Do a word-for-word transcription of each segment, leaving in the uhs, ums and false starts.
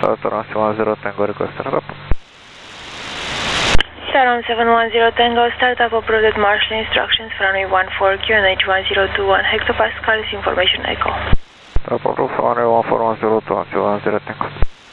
Toronto one zero Tango request up. Toronto seven one zero Tango, startup approved marshal instructions from runway one four Q N H one zero two one hectopascals, information echo. Startup approved runway one four one zero two one zero Tango.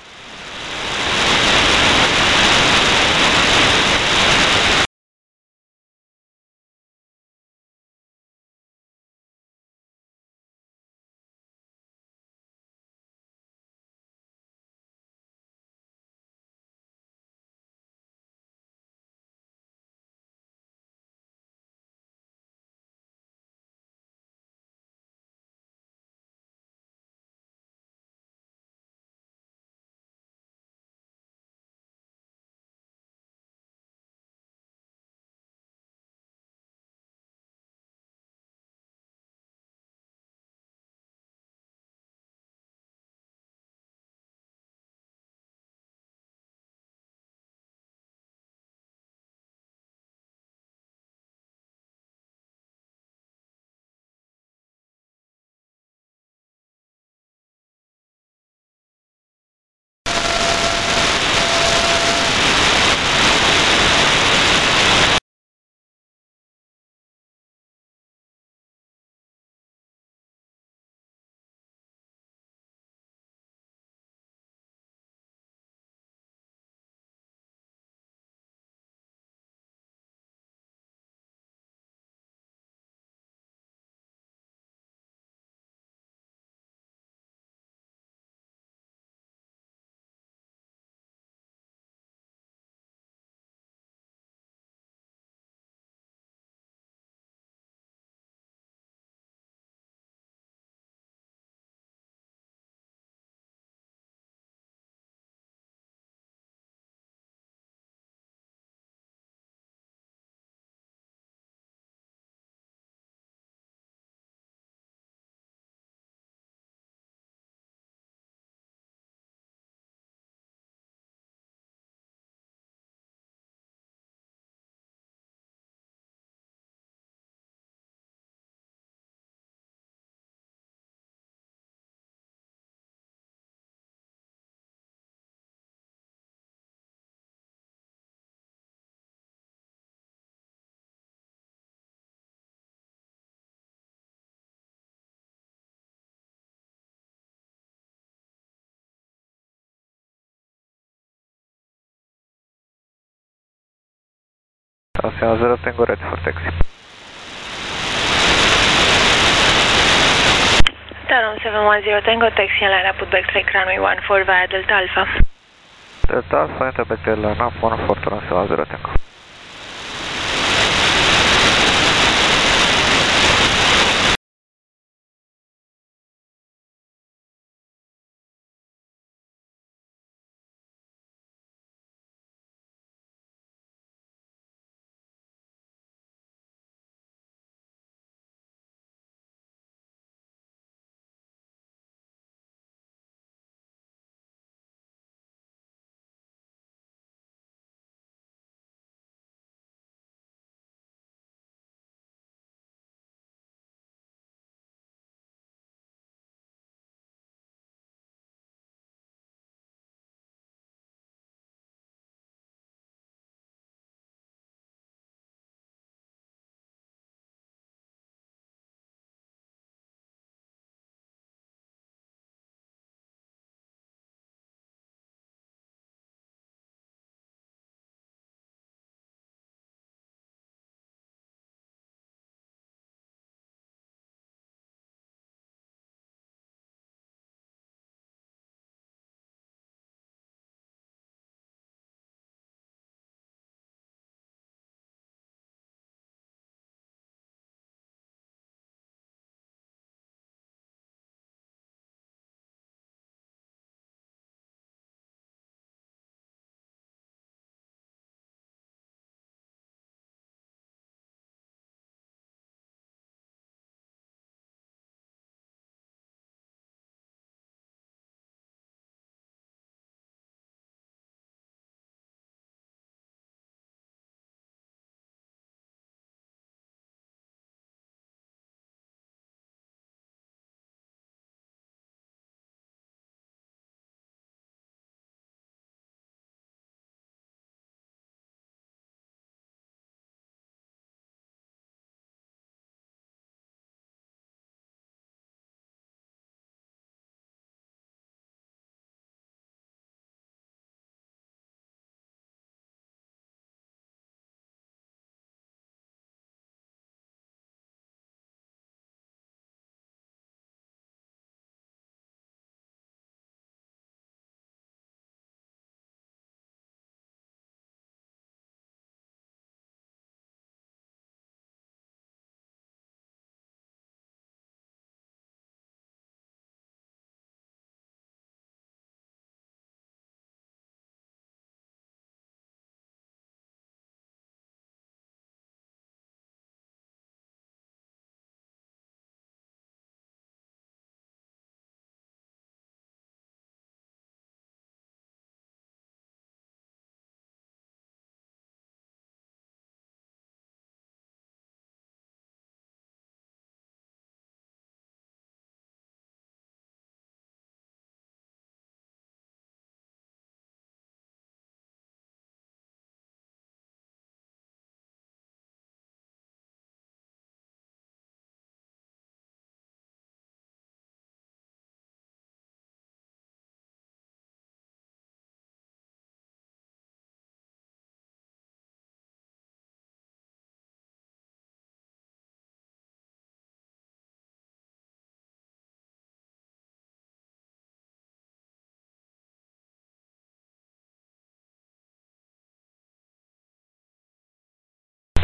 Toronto zero Tango ready for taxi. Toronto seven one zero Tango, taxi and line up with backtrack runway one four via Delta Alpha. Delta Alpha, enter back line up one four Toronto zero Tango.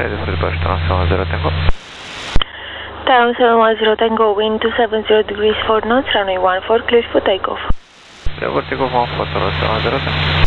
ready for departure, Toronto seven zero Tango. Toronto seven one zero Tango, wind two seven zero degrees four knots, runway one four, clear for takeoff. Clear for takeoff one four, Toronto seven zero Tango.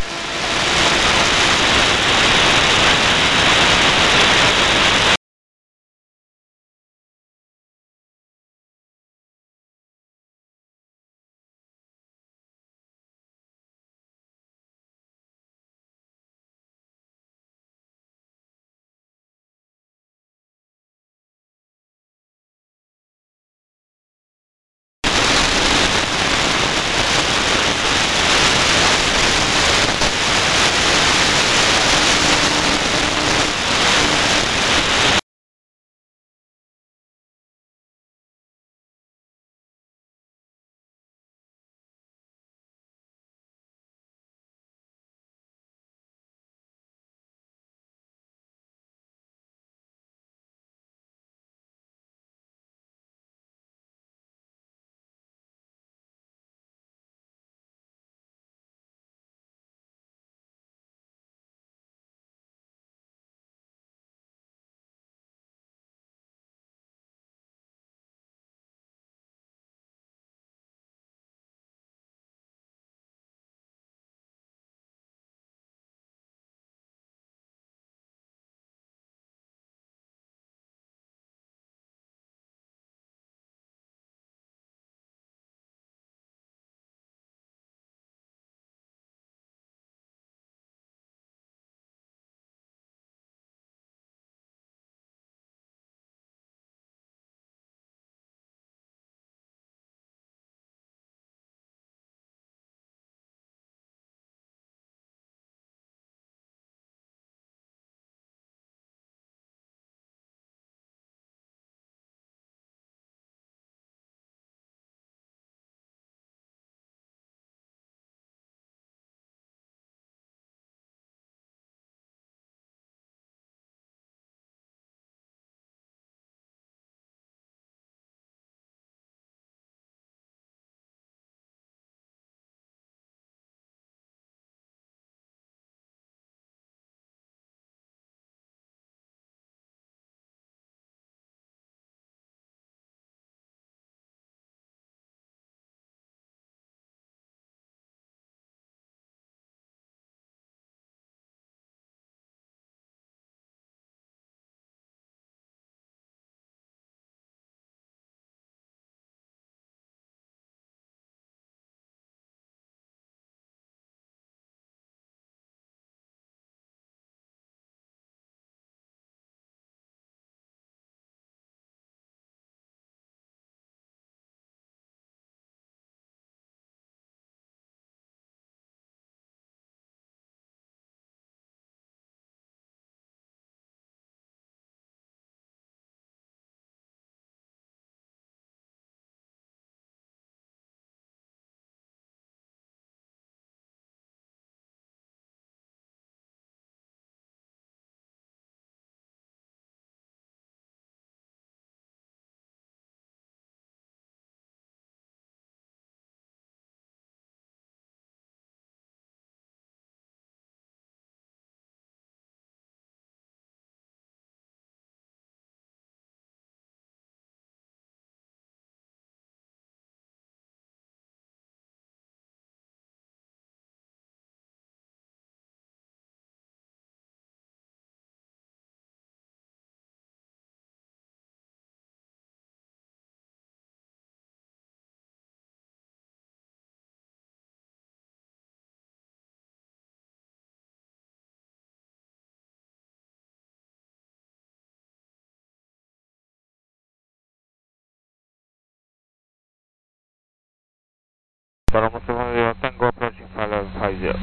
Toronto seven zero Tango, approaching five eleven five zero.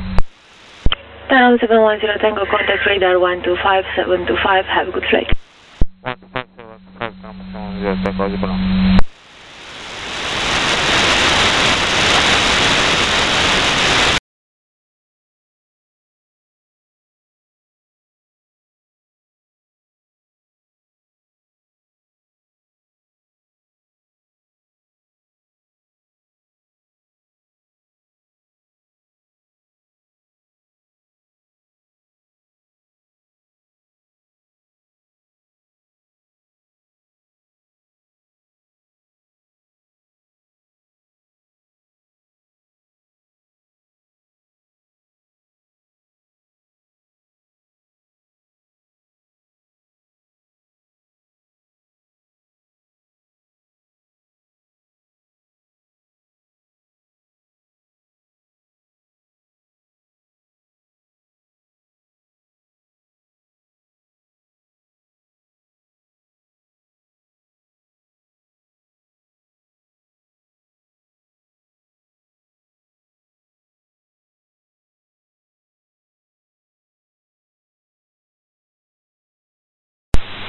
Toronto seven one zero Tango, contact radar one two five seven two five, have a good flight. one two five seven two five, Toronto seven zero Tango, zero.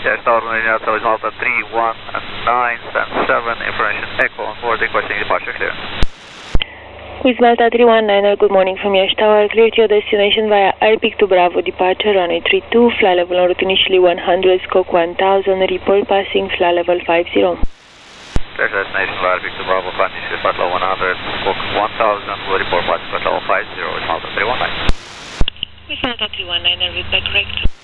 Yes, Tower Marina, so it's Malta three one nine and seven, information Echo on board, requesting departure clearance. With Malta three one niner, good morning from Yash Tower. Clear to your destination via Airpeak to Bravo, departure runway three two, fly level en route initially one hundred, scope one thousand, report passing, fly level five zero. Clear to destination via Airpeak to Bravo, fly initially flight level one hundred, scope one thousand, will report passing flight level five zero with Malta three one nine. With Malta three one niner, with back correct.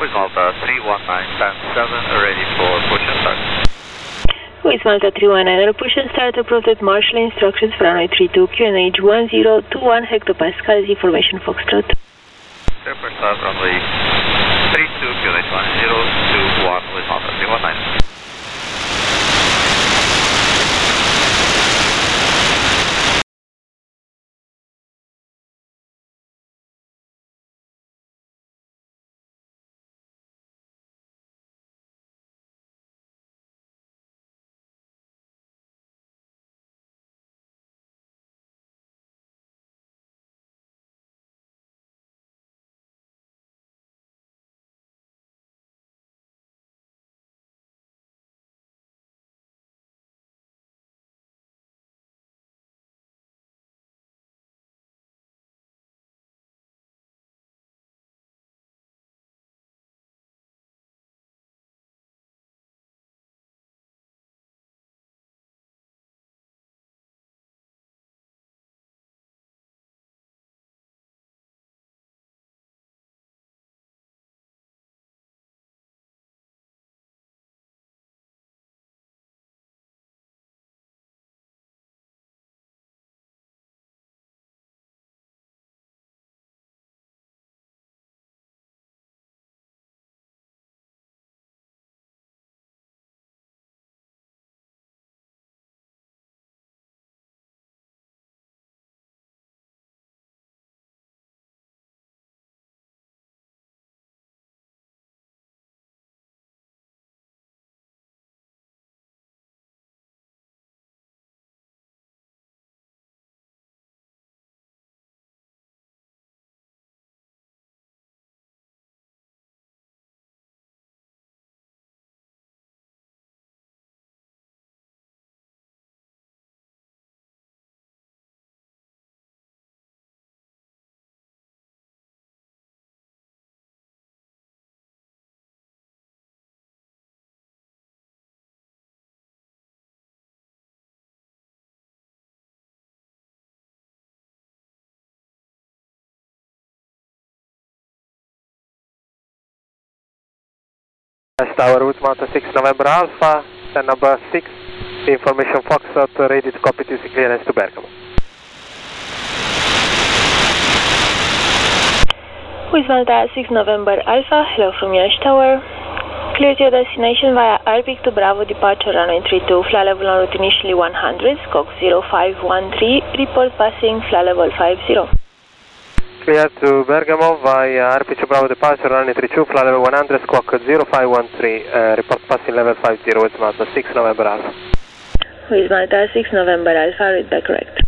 With Malta three one nine ten seven, ready for push and start. With Malta three one nine, push and start approved at Marshall instructions for runway three two, Q N H one zero two one hectopascals, information Foxtrot. Clear for start runway three two, Q N H one zero two one with Malta three one nine. Tower with Malta six November Alpha, ten number six, information Foxtrot, ready to copy to clearance to Bergamo. With Malta six November Alpha, hello from Yash Tower. Clear to your destination via Airpeak to Bravo, departure runway three two, flight level en route initially one hundred, squawk zero five one three, report passing flight level five zero. Clear to Bergamo via Airpeak to Bravo, departure runway three two, flight level one hundred, squawk zero five one three, uh, report passing level five zero with Malta six November Alpha. With Malta six November Alpha, read back correct.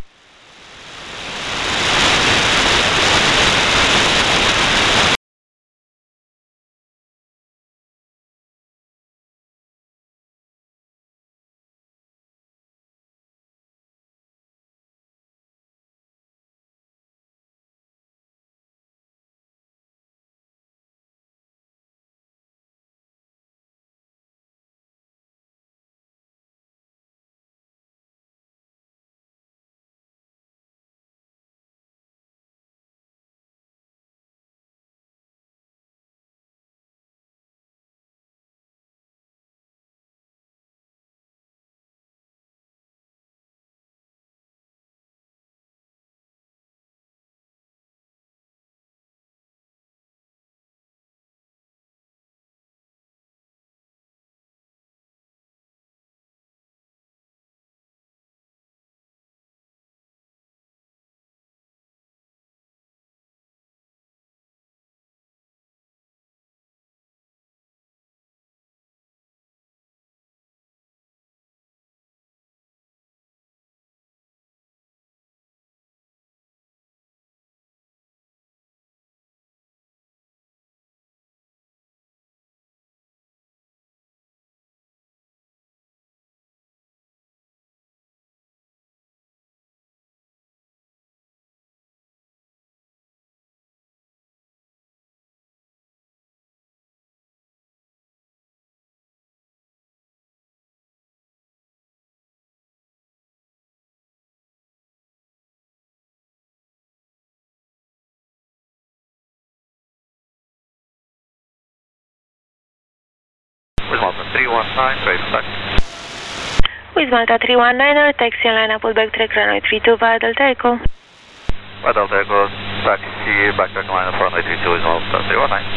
with Malta three one nine, ready for taxi. With Malta three one niner, taxi and line up with backtrack runway three two via Delta Echo. Via Delta Echo, taxi, backtrack line up runway three two with Malta three one nine.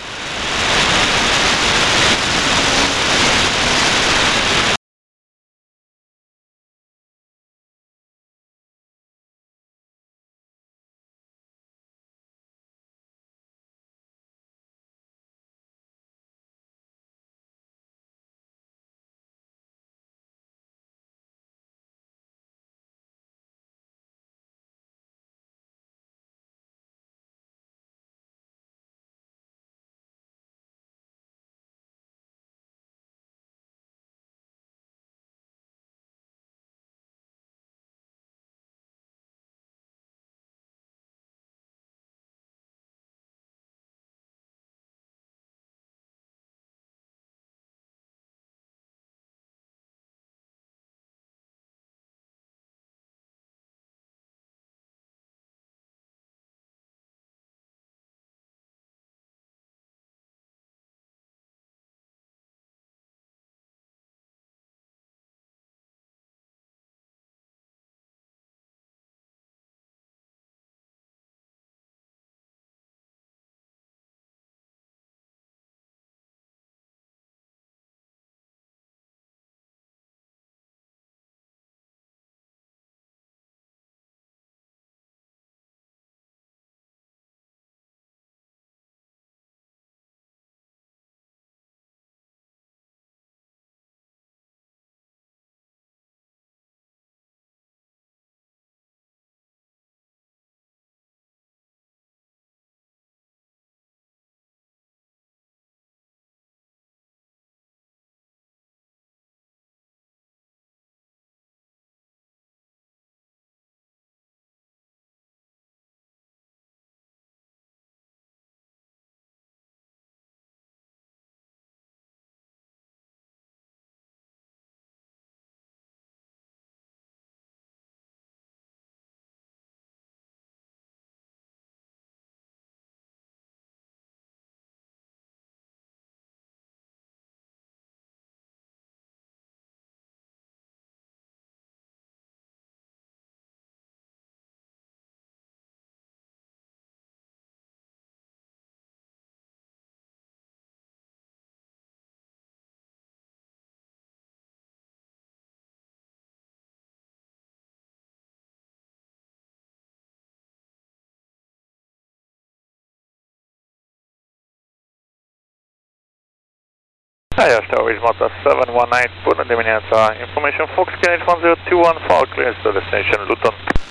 Hi, Ashtower is Malta seven one nine, Pune dimineața. Information Fox, K H one zero two one, fall clearance to destination Luton.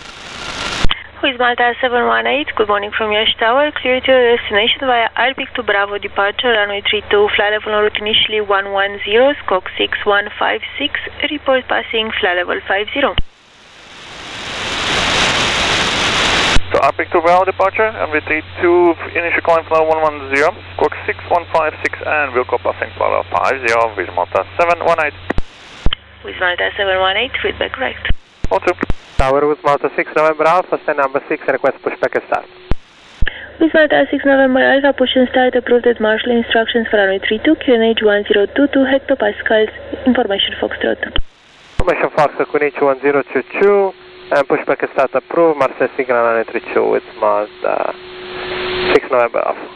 With Malta seven one eight, good morning from Yash Tower, clear to your destination via Alpic to Bravo departure, runway three two, flight level en route initially one one zero, squawk six one five six, report passing flight level five zero. So Alpic to Bravo departure, M V three two, initial climb flight one one zero, squawk six one five six and Wilco passing flight level five zero with Malta seven one eight. With Malta seven one eight, feedback correct. All two. Tower with Malta six November Alpha, stand number six, request pushback and start. With Malta six November Alpha, push and start approved at marshal instructions for runway three two, Q N H one zero two two hectopascals, information Foxtrot. Information Fox, Q N H one zero two two, and pushback and start approved, Marseille signal runway three two with Malta six November Alpha.